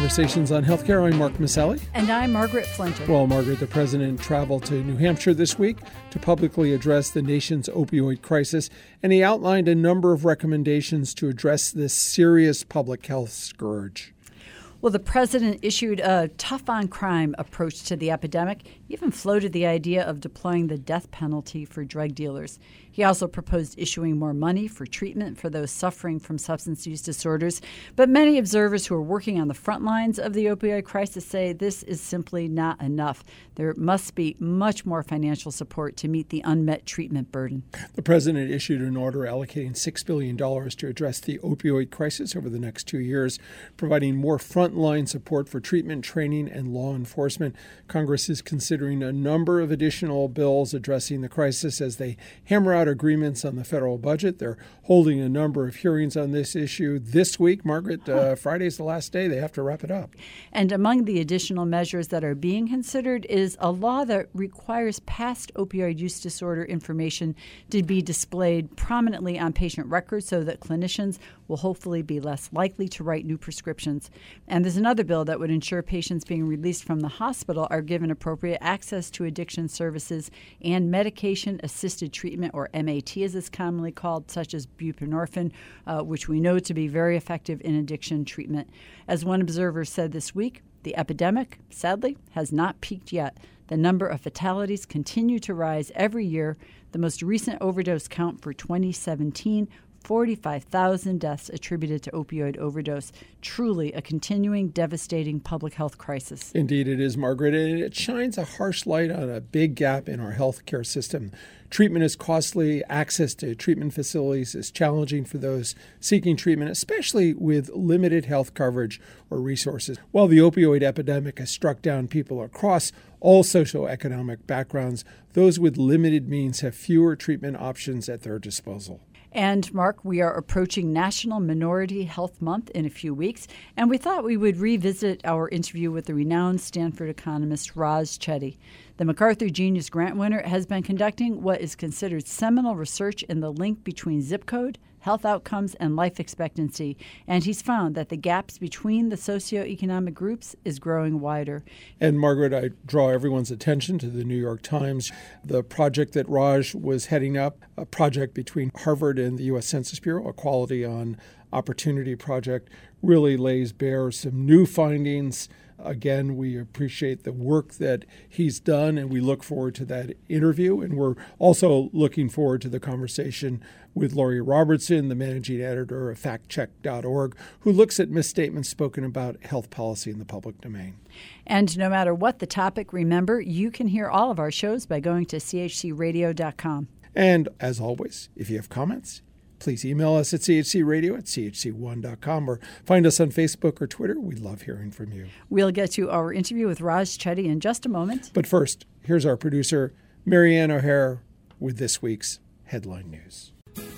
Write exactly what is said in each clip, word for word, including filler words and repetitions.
Conversations on Healthcare. I'm Mark Maselli. And I'm Margaret Flinter. Well, Margaret, the president traveled to New Hampshire this week to publicly address the nation's opioid crisis, and he outlined a number of recommendations to address this serious public health scourge. Well, the president issued a tough-on-crime approach to the epidemic. He even floated the idea of deploying the death penalty for drug dealers. He also proposed issuing more money for treatment for those suffering from substance use disorders. But many observers who are working on the front lines of the opioid crisis say this is simply not enough. There must be much more financial support to meet the unmet treatment burden. The president issued an order allocating six billion dollars to address the opioid crisis over the next two years, providing more frontline support for treatment, training, and law enforcement. Congress is considering a number of additional bills addressing the crisis as they hammer out agreements on the federal budget. They're holding a number of hearings on this issue this week. Margaret, uh, Friday's the last day. They have to wrap it up. And among the additional measures that are being considered is a law that requires past opioid use disorder information to be displayed prominently on patient records so that clinicians will hopefully be less likely to write new prescriptions. And there's another bill that would ensure patients being released from the hospital are given appropriate access to addiction services and medication-assisted treatment, or M A T as it's commonly called, such as buprenorphine, uh, which we know to be very effective in addiction treatment. As one observer said this week, the epidemic, sadly, has not peaked yet. The number of fatalities continue to rise every year. The most recent overdose count for twenty seventeen, forty-five thousand deaths attributed to opioid overdose. Truly a continuing, devastating public health crisis. Indeed it is, Margaret, and it shines a harsh light on a big gap in our healthcare system. Treatment is costly. Access to treatment facilities is challenging for those seeking treatment, especially with limited health coverage or resources. While the opioid epidemic has struck down people across all socioeconomic backgrounds, those with limited means have fewer treatment options at their disposal. And, Mark, we are approaching National Minority Health Month in a few weeks, and we thought we would revisit our interview with the renowned Stanford economist Raj Chetty. The MacArthur Genius Grant winner has been conducting what is considered seminal research in the link between zip code, health outcomes, and life expectancy, and he's found that the gaps between the socioeconomic groups is growing wider. And Margaret, I draw everyone's attention to the New York Times, the project that Raj was heading up, a project between Harvard and the U S Census Bureau, Equality on Opportunity project, really lays bare some new findings. Again, we appreciate the work that he's done, and we look forward to that interview. And we're also looking forward to the conversation with Laurie Robertson, the managing editor of fact check dot org, who looks at misstatements spoken about health policy in the public domain. And no matter what the topic, remember, you can hear all of our shows by going to c h c radio dot com. And as always, if you have comments, please email us at c h c radio at c h c one dot com or find us on Facebook or Twitter. We love hearing from you. We'll get to our interview with Raj Chetty in just a moment. But first, here's our producer, Marianne O'Hare, with this week's headline news.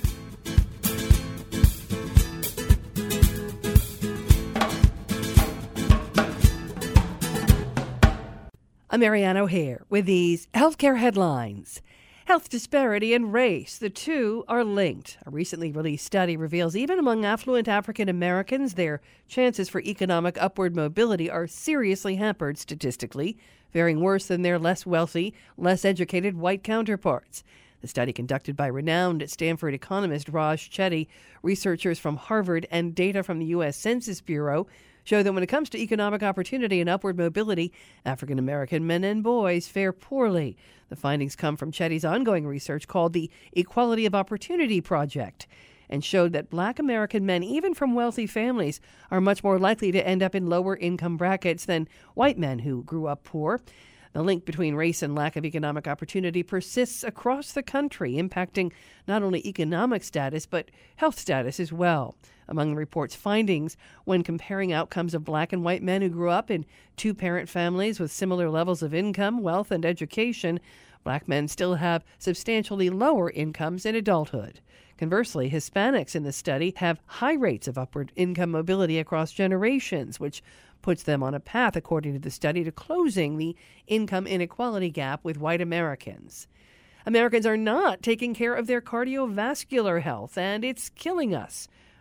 I'm Marianne O'Hare with these healthcare headlines. Health disparity and race, the two are linked. A recently released study reveals even among affluent African Americans, their chances for economic upward mobility are seriously hampered statistically, faring worse than their less wealthy, less educated white counterparts. The study, conducted by renowned Stanford economist Raj Chetty, researchers from Harvard, and data from the U S Census Bureau, show that when it comes to economic opportunity and upward mobility, African American men and boys fare poorly. The findings come from Chetty's ongoing research called the Equality of Opportunity Project, and showed that black American men, even from wealthy families, are much more likely to end up in lower income brackets than white men who grew up poor. The link between race and lack of economic opportunity persists across the country, impacting not only economic status, but health status as well. Among the report's findings, when comparing outcomes of black and white men who grew up in two-parent families with similar levels of income, wealth, and education, black men still have substantially lower incomes in adulthood. Conversely, Hispanics in the study have high rates of upward income mobility across generations, which puts them on a path, according to the study, to closing the income inequality gap with white Americans. Americans are not taking care of their cardiovascular health, and it's killing us.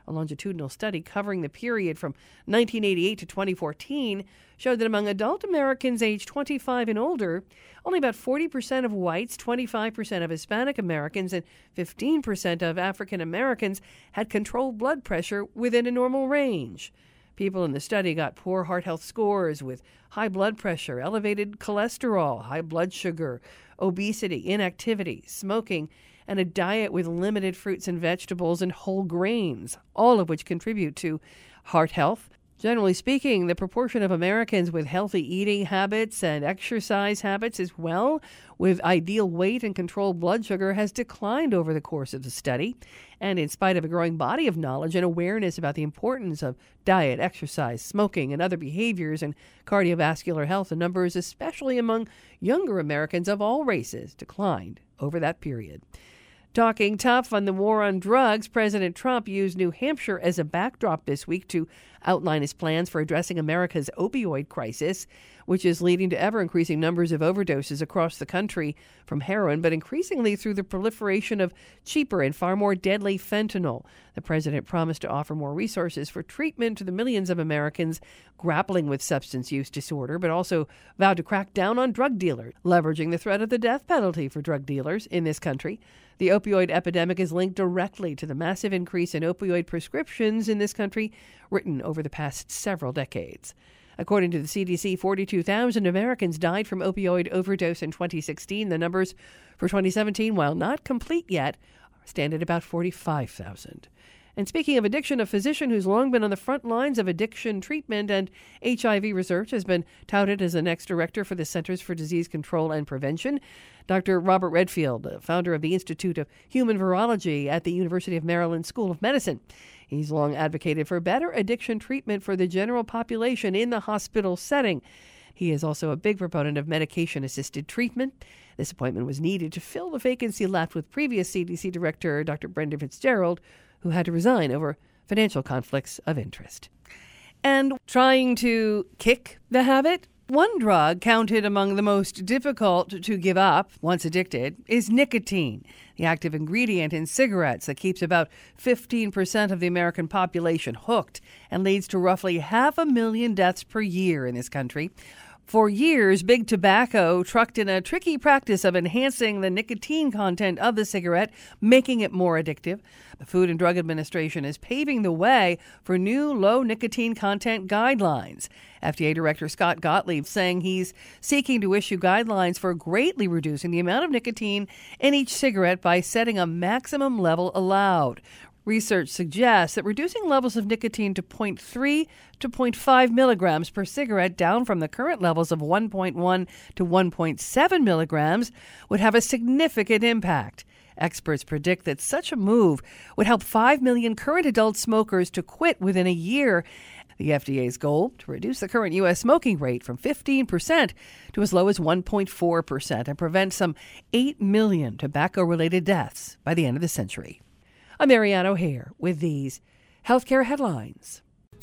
A longitudinal study covering the period from nineteen eighty-eight to twenty fourteen showed that among adult Americans aged twenty-five and older, only about forty percent of whites, twenty-five percent of Hispanic Americans, and fifteen percent of African Americans had controlled blood pressure within a normal range. People in the study got poor heart health scores with high blood pressure, elevated cholesterol, high blood sugar, obesity, inactivity, smoking, and a diet with limited fruits and vegetables and whole grains, all of which contribute to heart health. Generally speaking, the proportion of Americans with healthy eating habits and exercise habits as well, with ideal weight and controlled blood sugar, has declined over the course of the study. And in spite of a growing body of knowledge and awareness about the importance of diet, exercise, smoking, and other behaviors in cardiovascular health, the numbers, especially among younger Americans of all races, declined over that period. Talking tough on the war on drugs, President Trump used New Hampshire as a backdrop this week to outline his plans for addressing America's opioid crisis, which is leading to ever-increasing numbers of overdoses across the country from heroin, but increasingly through the proliferation of cheaper and far more deadly fentanyl. The president promised to offer more resources for treatment to the millions of Americans grappling with substance use disorder, but also vowed to crack down on drug dealers, leveraging the threat of the death penalty for drug dealers in this country. The opioid epidemic is linked directly to the massive increase in opioid prescriptions in this country, written over the past several decades. According to the C D C, forty-two thousand Americans died from opioid overdose in twenty sixteen. The numbers for twenty seventeen, while not complete yet, stand at about forty-five thousand. And speaking of addiction, a physician who's long been on the front lines of addiction treatment and H I V research has been touted as the next director for the Centers for Disease Control and Prevention. Doctor Robert Redfield, founder of the Institute of Human Virology at the University of Maryland School of Medicine. He's long advocated for better addiction treatment for the general population in the hospital setting. He is also a big proponent of medication-assisted treatment. This appointment was needed to fill the vacancy left with previous C D C Director Doctor Brendan Fitzgerald, who had to resign over financial conflicts of interest. And trying to kick the habit? One drug counted among the most difficult to give up once addicted is nicotine, the active ingredient in cigarettes that keeps about fifteen percent of the American population hooked and leads to roughly half a million deaths per year in this country. For years, Big Tobacco trucked in a tricky practice of enhancing the nicotine content of the cigarette, making it more addictive. The Food and Drug Administration is paving the way for new low nicotine content guidelines. F D A Director Scott Gottlieb saying he's seeking to issue guidelines for greatly reducing the amount of nicotine in each cigarette by setting a maximum level allowed. Research suggests that reducing levels of nicotine to zero point three to zero point five milligrams per cigarette, down from the current levels of one point one to one point seven milligrams, would have a significant impact. Experts predict that such a move would help five million current adult smokers to quit within a year. The F D A's goal, to reduce the current U S smoking rate from fifteen percent to as low as one point four percent and prevent some eight million tobacco-related deaths by the end of the century. I'm Marianne O'Hare with these healthcare headlines.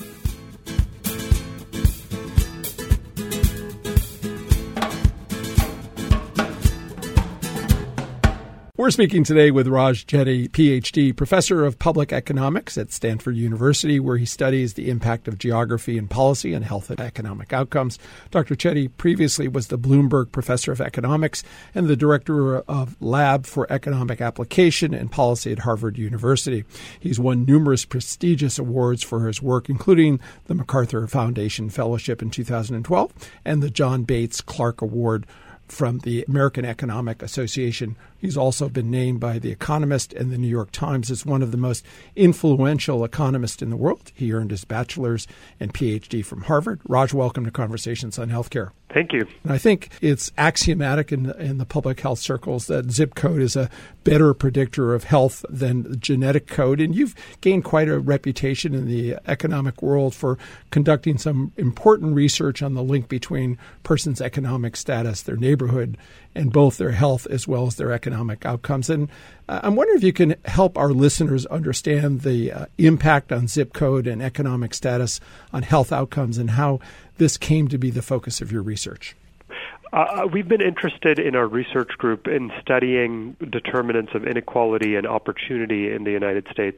We're speaking today with Raj Chetty, P H D, professor of public economics at Stanford University, where he studies the impact of geography and policy on health and economic outcomes. Doctor Chetty previously was the Bloomberg Professor of Economics and the Director of Lab for Economic Application and Policy at Harvard University. He's won numerous prestigious awards for his work, including the MacArthur Foundation Fellowship in two thousand twelve and the John Bates Clark Award from the American Economic Association. He's also been named by The Economist and the New York Times as one of the most influential economists in the world. He earned his bachelor's and P H D from Harvard. Raj, welcome to Conversations on Healthcare. Thank you. And I think it's axiomatic in the, in the public health circles that zip code is a better predictor of health than genetic code. And you've gained quite a reputation in the economic world for conducting some important research on the link between persons' economic status, their neighborhood, and both their health as well as their economic outcomes. And uh, I'm wondering if you can help our listeners understand the uh, impact on zip code and economic status on health outcomes and how this came to be the focus of your research. Uh, we've been interested in our research group in studying determinants of inequality and opportunity in the United States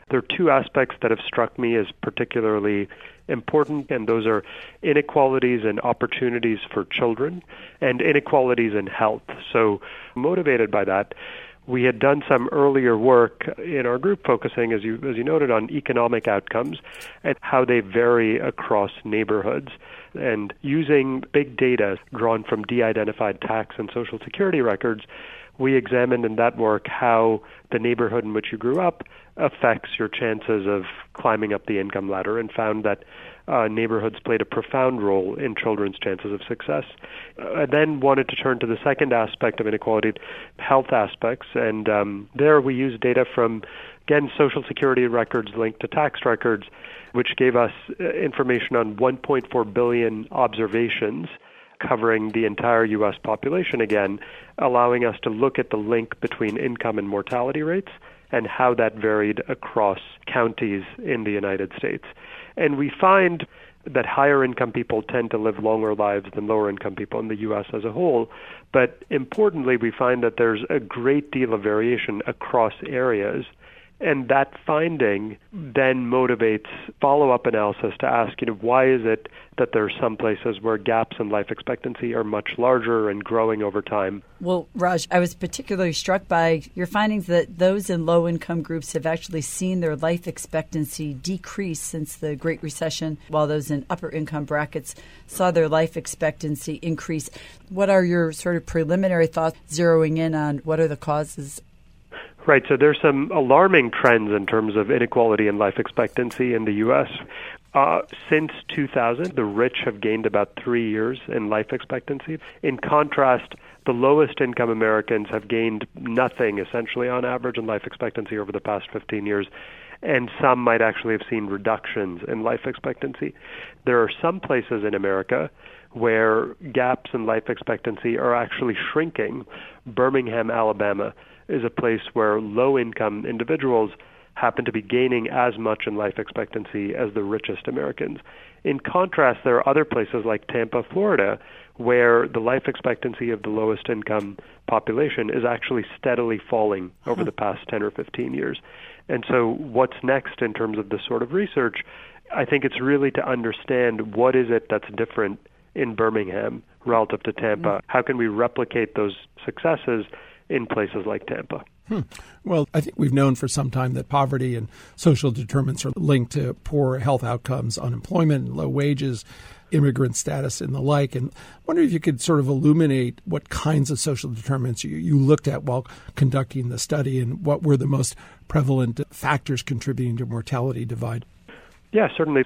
There are two aspects that have struck me as particularly important, and those are inequalities and opportunities for children and inequalities in health. So motivated by that, we had done some earlier work in our group focusing, as you as you noted, on economic outcomes and how they vary across neighborhoods. And using big data drawn from de-identified tax and Social Security records, we examined in that work how the neighborhood in which you grew up affects your chances of climbing up the income ladder, and found that uh, neighborhoods played a profound role in children's chances of success. I uh, then wanted to turn to the second aspect of inequality, health aspects, and um, there we used data from, again, Social Security records linked to tax records, which gave us information on one point four billion observations covering the entire U S population again, allowing us to look at the link between income and mortality rates and how that varied across counties in the United States. And we find that higher income people tend to live longer lives than lower income people in the U S as a whole. But importantly, we find that there's a great deal of variation across areas. And that finding then motivates follow-up analysis to ask, you know, why is it that there are some places where gaps in life expectancy are much larger and growing over time? Well, Raj, I was particularly struck by your findings that those in low-income groups have actually seen their life expectancy decrease since the Great Recession, while those in upper-income brackets saw their life expectancy increase. What are your sort of preliminary thoughts zeroing in on what are the causes? Right, so there's some alarming trends in terms of inequality in life expectancy in the U S. Uh, since two thousand, the rich have gained about three years in life expectancy. In contrast, the lowest income Americans have gained nothing, essentially, on average in life expectancy over the past fifteen years. And some might actually have seen reductions in life expectancy. There are some places in America where gaps in life expectancy are actually shrinking. Birmingham, Alabama, is a place where low-income individuals happen to be gaining as much in life expectancy as the richest Americans. In contrast, there are other places like Tampa, Florida, where the life expectancy of the lowest income population is actually steadily falling over the past ten or fifteen years. And so what's next in terms of this sort of research? I think it's really to understand what is it that's different in Birmingham relative to Tampa. Mm-hmm. How can we replicate those successes in places like Tampa? Hmm. Well, I think we've known for some time that poverty and social determinants are linked to poor health outcomes, unemployment, low wages, immigrant status, and the like. And I wonder if you could sort of illuminate what kinds of social determinants you, you looked at while conducting the study and what were the most prevalent factors contributing to mortality divide. Yeah, certainly.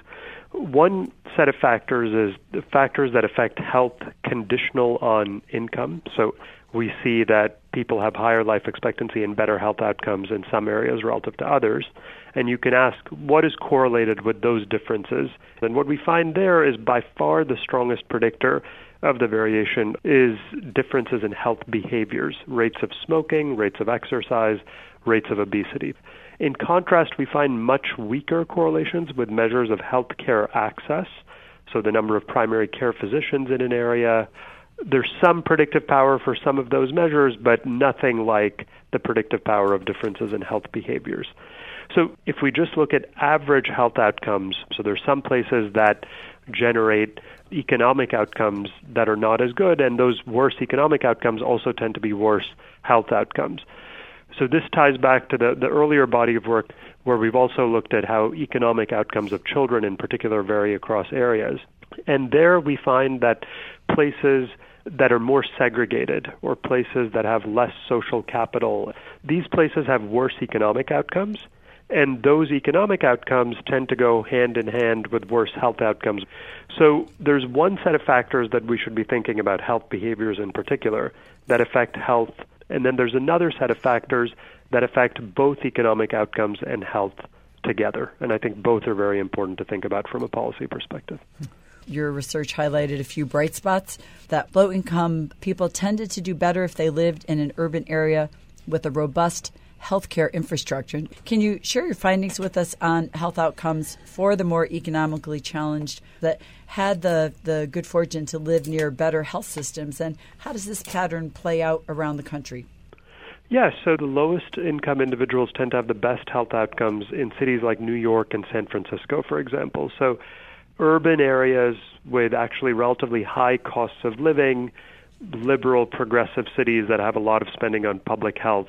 One set of factors is the factors that affect health conditional on income. So we see that people have higher life expectancy and better health outcomes in some areas relative to others. And you can ask, what is correlated with those differences? And what we find there is by far the strongest predictor of the variation is differences in health behaviors, rates of smoking, rates of exercise, rates of obesity. In contrast, we find much weaker correlations with measures of healthcare access, so the number of primary care physicians in an area. There's some predictive power for some of those measures, but nothing like the predictive power of differences in health behaviors. So if we just look at average health outcomes, so there's some places that generate economic outcomes that are not as good, and those worse economic outcomes also tend to be worse health outcomes. So this ties back to the, the earlier body of work where we've also looked at how economic outcomes of children in particular vary across areas. And there we find that places that are more segregated or places that have less social capital, these places have worse economic outcomes. And those economic outcomes tend to go hand in hand with worse health outcomes. So there's one set of factors that we should be thinking about, health behaviors in particular, that affect health. And then there's another set of factors that affect both economic outcomes and health together. And I think both are very important to think about from a policy perspective. Your research highlighted a few bright spots, that low-income people tended to do better if they lived in an urban area with a robust healthcare infrastructure. Can you share your findings with us on health outcomes for the more economically challenged that had the, the good fortune to live near better health systems? And how does this pattern play out around the country? Yes, so the lowest income individuals tend to have the best health outcomes in cities like New York and San Francisco, for example. So urban areas with actually relatively high costs of living, liberal, progressive cities that have a lot of spending on public health.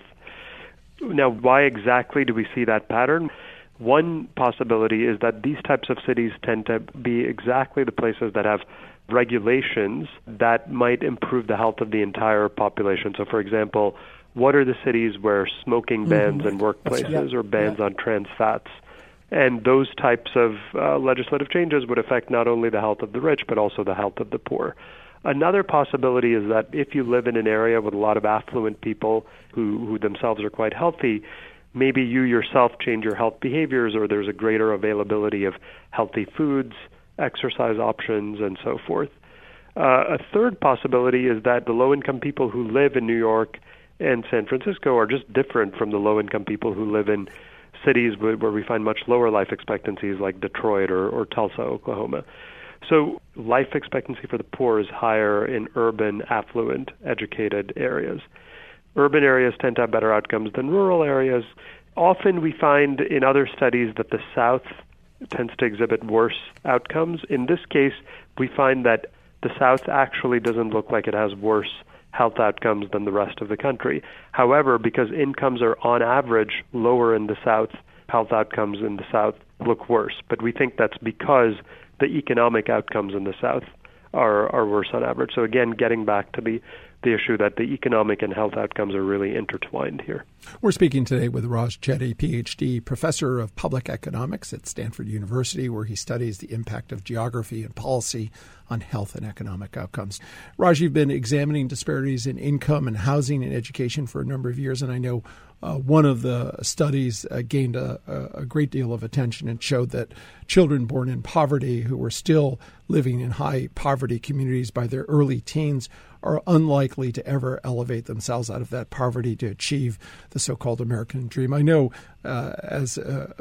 Now, why exactly do we see that pattern? One possibility is that these types of cities tend to be exactly the places that have regulations that might improve the health of the entire population. So, for example, what are the cities where smoking bans mm-hmm. in workplaces right. or bans yeah. on trans fats? And those types of uh, legislative changes would affect not only the health of the rich, but also the health of the poor. Another possibility is that if you live in an area with a lot of affluent people who, who themselves are quite healthy, maybe you yourself change your health behaviors, or there's a greater availability of healthy foods, exercise options, and so forth. Uh, a third possibility is that the low-income people who live in New York and San Francisco are just different from the low-income people who live in cities where we find much lower life expectancies like Detroit or, or Tulsa, Oklahoma. So life expectancy for the poor is higher in urban, affluent, educated areas. Urban areas tend to have better outcomes than rural areas. Often we find in other studies that the South tends to exhibit worse outcomes. In this case, we find that the South actually doesn't look like it has worse health outcomes than the rest of the country. However, because incomes are on average lower in the South, health outcomes in the South look worse. But we think that's because the economic outcomes in the South are, are worse on average. So again, getting back to the the issue that the economic and health outcomes are really intertwined here. We're speaking today with Raj Chetty, P H D, professor of public economics at Stanford University, where he studies the impact of geography and policy on health and economic outcomes. Raj, you've been examining disparities in income and housing and education for a number of years, and I know uh, one of the studies uh, gained a, a great deal of attention and showed that children born in poverty who were still living in high poverty communities by their early teens are unlikely to ever elevate themselves out of that poverty to achieve the so-called American dream. I know uh, as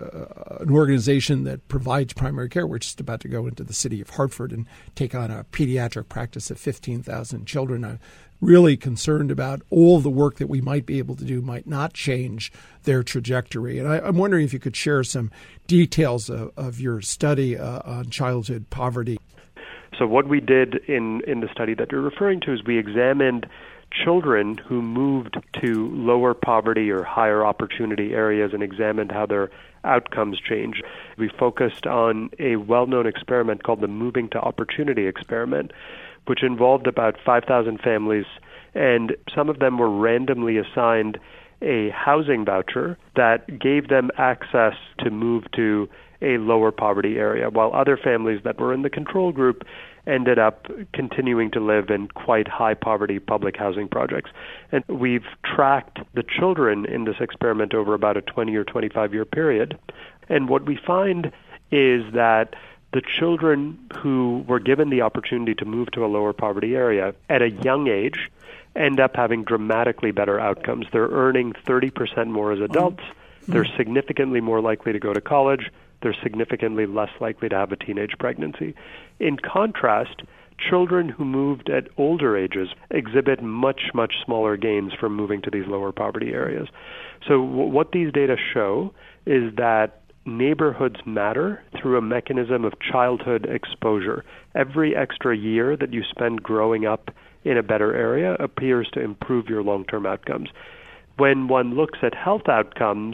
a, a, an organization that provides primary care, we're just about to go into the city of Hartford and take on a pediatric practice of fifteen thousand children. I'm really concerned about all the work that we might be able to do might not change their trajectory. And I, I'm wondering if you could share some details of, of your study uh, on childhood poverty. So what we did in, in the study that you're referring to is we examined children who moved to lower poverty or higher opportunity areas and examined how their outcomes changed. We focused on a well-known experiment called the Moving to Opportunity experiment, which involved about five thousand families, and some of them were randomly assigned a housing voucher that gave them access to move to a lower poverty area, while other families that were in the control group ended up continuing to live in quite high poverty public housing projects. And we've tracked the children in this experiment over about a twenty or twenty-five year period. And what we find is that the children who were given the opportunity to move to a lower poverty area at a young age end up having dramatically better outcomes. They're earning thirty percent more as adults. They're significantly more likely to go to college. They're significantly less likely to have a teenage pregnancy. In contrast, children who moved at older ages exhibit much, much smaller gains from moving to these lower poverty areas. So w- what these data show is that neighborhoods matter through a mechanism of childhood exposure. Every extra year that you spend growing up in a better area appears to improve your long-term outcomes. When one looks at health outcomes,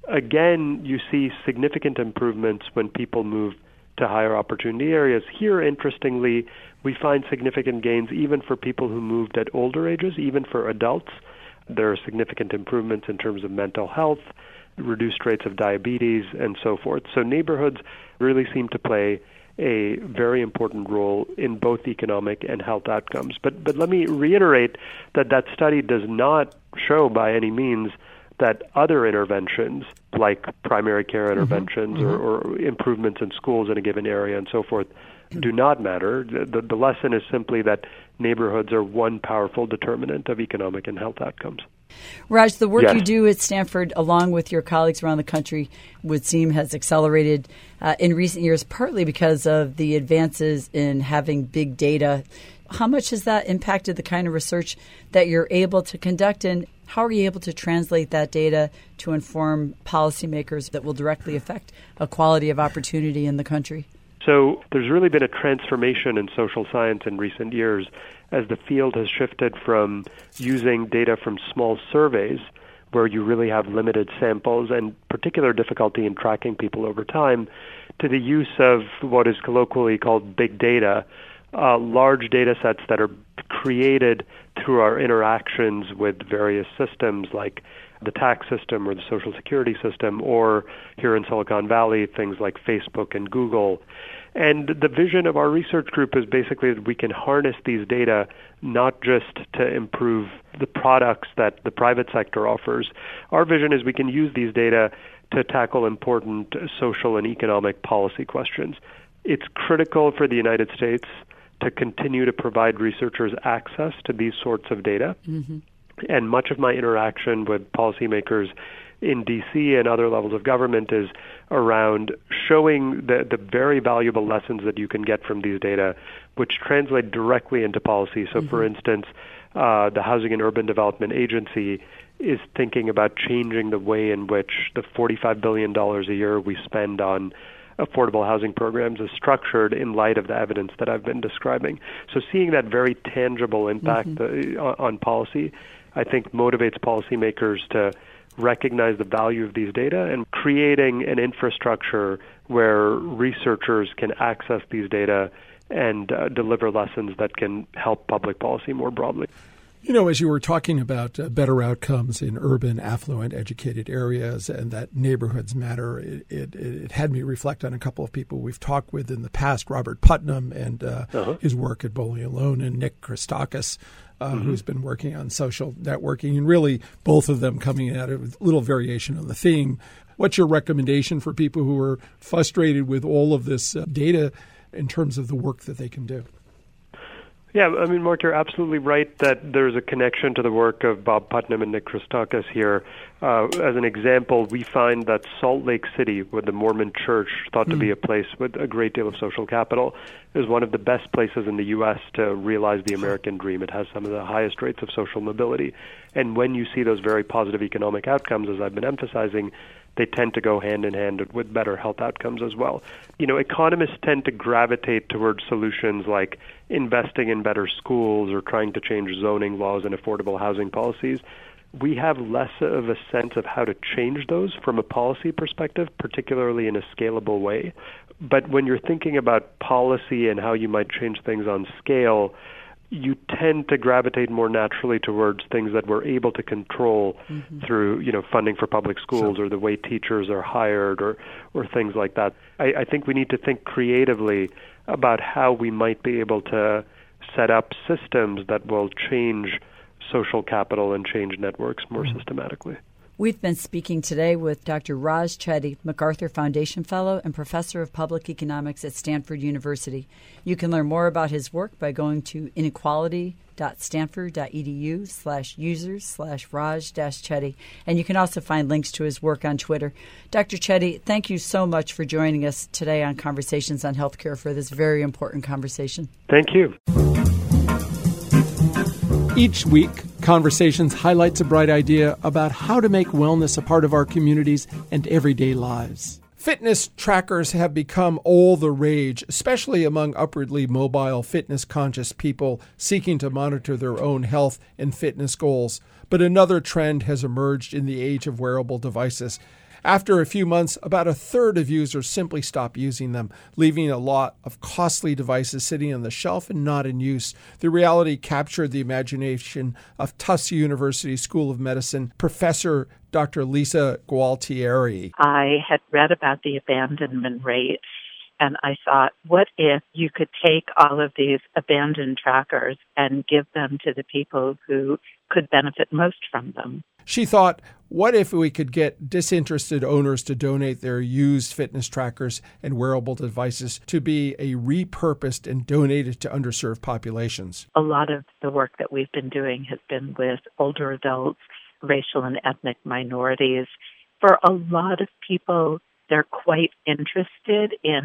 again, you see significant improvements when people move to higher opportunity areas. Here, interestingly, we find significant gains even for people who moved at older ages, even for adults. There are significant improvements in terms of mental health, reduced rates of diabetes, and so forth. So neighborhoods really seem to play a very important role in both economic and health outcomes. But but let me reiterate that that study does not show by any means that other interventions, like primary care interventions mm-hmm. or, or improvements in schools in a given area and so forth, do not matter. The, the lesson is simply that neighborhoods are one powerful determinant of economic and health outcomes. Raj, the work yes. you do at Stanford, along with your colleagues around the country, would seem has accelerated uh, in recent years, partly because of the advances in having big data How much has that impacted the kind of research that you're able to conduct, and how are you able to translate that data to inform policymakers that will directly affect equality of opportunity in the country? So there's really been a transformation in social science in recent years as the field has shifted from using data from small surveys where you really have limited samples and particular difficulty in tracking people over time to the use of what is colloquially called big data, uh, large data sets that are created through our interactions with various systems like the tax system or the social security system, or here in Silicon Valley, things like Facebook and Google. And the vision of our research group is basically that we can harness these data not just to improve the products that the private sector offers. Our vision is we can use these data to tackle important social and economic policy questions. It's critical for the United States to continue to provide researchers access to these sorts of data. Mm-hmm. And much of my interaction with policymakers in D C and other levels of government is around showing the, the very valuable lessons that you can get from these data, which translate directly into policy. So, mm-hmm. for instance, uh, the Housing and Urban Development Agency is thinking about changing the way in which the forty-five billion dollars a year we spend on affordable housing programs is structured in light of the evidence that I've been describing. So seeing that very tangible impact mm-hmm. uh, on, on policy, I think motivates policymakers to recognize the value of these data and creating an infrastructure where researchers can access these data and uh, deliver lessons that can help public policy more broadly. You know, as you were talking about uh, better outcomes in urban, affluent, educated areas and that neighborhoods matter, it, it, it had me reflect on a couple of people we've talked with in the past, Robert Putnam and uh, uh-huh. his work at Bowling Alone, and Nick Christakis, uh, mm-hmm. who's been working on social networking, and really both of them coming at it with a little variation on the theme. What's your recommendation for people who are frustrated with all of this uh, data in terms of the work that they can do? Yeah, I mean, Mark, you're absolutely right that there's a connection to the work of Bob Putnam and Nick Christakis here. Uh, as an example, we find that Salt Lake City, with the Mormon Church thought mm. to be a place with a great deal of social capital, is one of the best places in the U S to realize the American dream. It has some of the highest rates of social mobility. And when you see those very positive economic outcomes, as I've been emphasizing, they tend to go hand in hand with better health outcomes as well. You know, economists tend to gravitate towards solutions like investing in better schools or trying to change zoning laws and affordable housing policies. We have less of a sense of how to change those from a policy perspective, particularly in a scalable way. But when you're thinking about policy and how you might change things on scale, you tend to gravitate more naturally towards things that we're able to control mm-hmm. through, you know, funding for public schools so. or the way teachers are hired or, or things like that. I, I think we need to think creatively about how we might be able to set up systems that will change social capital and change networks more mm-hmm. systematically. We've been speaking today with Doctor Raj Chetty, MacArthur Foundation Fellow and Professor of Public Economics at Stanford University. You can learn more about his work by going to inequality.stanford.edu slash users slash Raj dash Chetty. And you can also find links to his work on Twitter. Doctor Chetty, thank you so much for joining us today on Conversations on Healthcare for this very important conversation. Thank you. Each week, Conversations highlights a bright idea about how to make wellness a part of our communities and everyday lives. Fitness trackers have become all the rage, especially among upwardly mobile, fitness-conscious people seeking to monitor their own health and fitness goals. But another trend has emerged in the age of wearable devices. After a few months, about a third of users simply stop using them, leaving a lot of costly devices sitting on the shelf and not in use. The reality captured the imagination of Tufts University School of Medicine professor Doctor Lisa Gualtieri. I had read about the abandonment rate, and I thought, what if you could take all of these abandoned trackers and give them to the people who could benefit most from them? She thought, what if we could get disinterested owners to donate their used fitness trackers and wearable devices to be a repurposed and donated to underserved populations? A lot of the work that we've been doing has been with older adults, racial and ethnic minorities. For a lot of people, they're quite interested in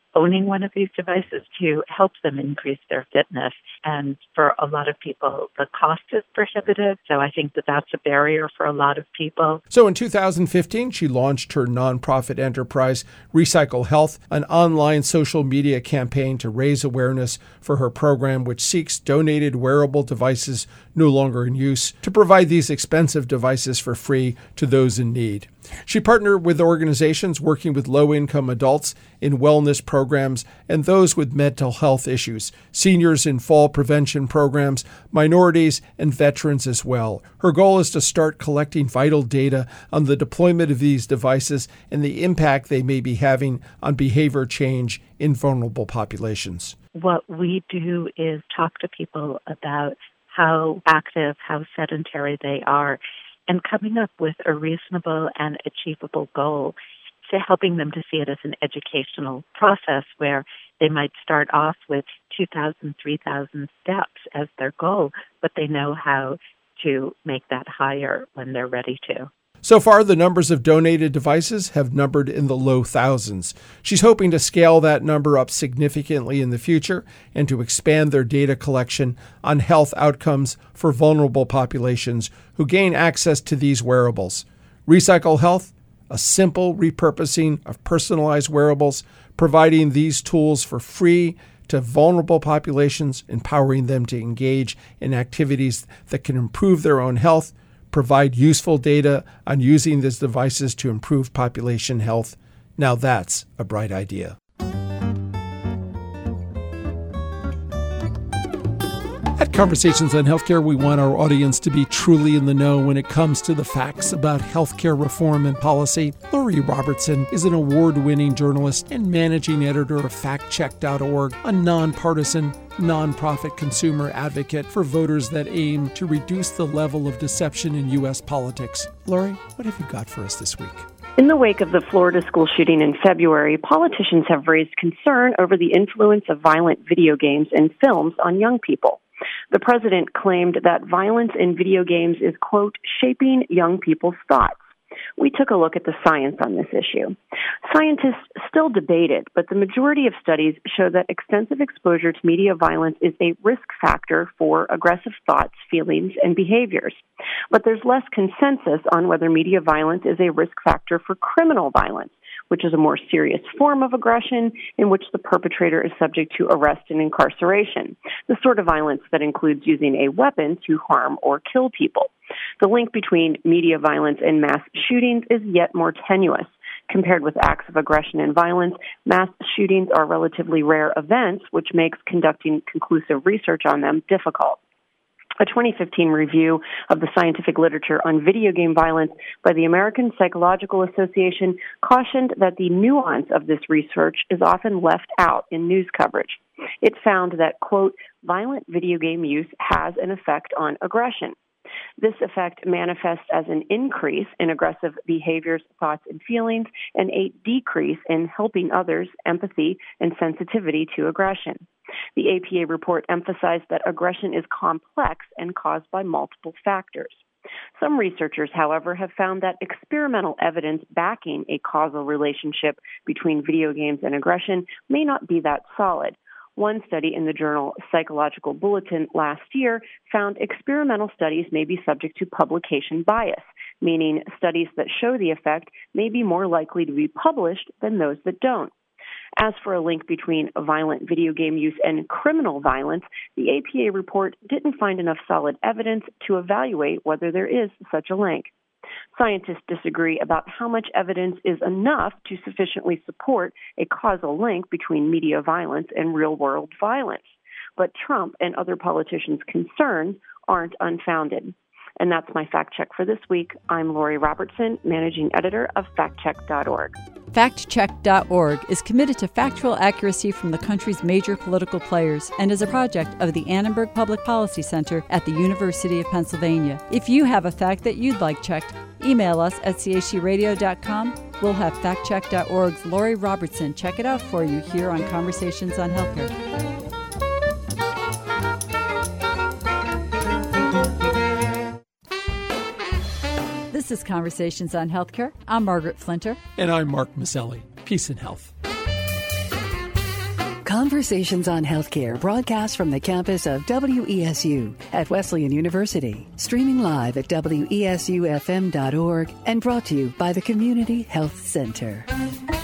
owning one of these devices to help them increase their fitness. And for a lot of people, the cost is prohibitive. So I think that that's a barrier for a lot of people. So in two thousand fifteen, she launched her nonprofit enterprise, Recycle Health, an online social media campaign to raise awareness for her program, which seeks donated wearable devices no longer in use to provide these expensive devices for free to those in need. She partnered with organizations working with low-income adults in wellness programs and those with mental health issues, seniors in fall prevention programs, minorities, and veterans as well. Her goal is to start collecting vital data on the deployment of these devices and the impact they may be having on behavior change in vulnerable populations. What we do is talk to people about how active, how sedentary they are, and coming up with a reasonable and achievable goal, to helping them to see it as an educational process where they might start off with two thousand, three thousand steps as their goal, but they know how to make that higher when they're ready to. So far, the numbers of donated devices have numbered in the low thousands. She's hoping to scale that number up significantly in the future and to expand their data collection on health outcomes for vulnerable populations who gain access to these wearables. Recycle Health, a simple repurposing of personalized wearables, providing these tools for free to vulnerable populations, empowering them to engage in activities that can improve their own health, provide useful data on using these devices to improve population health. Now that's a bright idea. At Conversations on Healthcare, we want our audience to be truly in the know when it comes to the facts about healthcare reform and policy. Lori Robertson is an award-winning journalist and managing editor of fact check dot org, a nonpartisan, nonprofit consumer advocate for voters that aim to reduce the level of deception in U S politics. Lori, what have you got for us this week? In the wake of the Florida school shooting in February, politicians have raised concern over the influence of violent video games and films on young people. The president claimed that violence in video games is, quote, shaping young people's thoughts. We took a look at the science on this issue. Scientists still debate it, but the majority of studies show that extensive exposure to media violence is a risk factor for aggressive thoughts, feelings, and behaviors. But there's less consensus on whether media violence is a risk factor for criminal violence, which is a more serious form of aggression in which the perpetrator is subject to arrest and incarceration, the sort of violence that includes using a weapon to harm or kill people. The link between media violence and mass shootings is yet more tenuous. Compared with acts of aggression and violence, mass shootings are relatively rare events, which makes conducting conclusive research on them difficult. A twenty fifteen review of the scientific literature on video game violence by the American Psychological Association cautioned that the nuance of this research is often left out in news coverage. It found that, quote, violent video game use has an effect on aggression. This effect manifests as an increase in aggressive behaviors, thoughts, and feelings, and a decrease in helping others, empathy, and sensitivity to aggression. The A P A report emphasized that aggression is complex and caused by multiple factors. Some researchers, however, have found that experimental evidence backing a causal relationship between video games and aggression may not be that solid. One study in the journal Psychological Bulletin last year found experimental studies may be subject to publication bias, meaning studies that show the effect may be more likely to be published than those that don't. As for a link between violent video game use and criminal violence, the A P A report didn't find enough solid evidence to evaluate whether there is such a link. Scientists disagree about how much evidence is enough to sufficiently support a causal link between media violence and real-world violence. But Trump and other politicians' concerns aren't unfounded. And that's my fact check for this week. I'm Lori Robertson, managing editor of fact check dot org. fact check dot org is committed to factual accuracy from the country's major political players and is a project of the Annenberg Public Policy Center at the University of Pennsylvania. If you have a fact that you'd like checked, email us at c h c radio dot com. We'll have fact check dot org's Lori Robertson check it out for you here on Conversations on Healthcare. This is Conversations on Healthcare. I'm Margaret Flinter. And I'm Mark Mazzelli. Peace and health. Conversations on Healthcare broadcast from the campus of W E S U at Wesleyan University, streaming live at W E S U F M dot org and brought to you by the Community Health Center.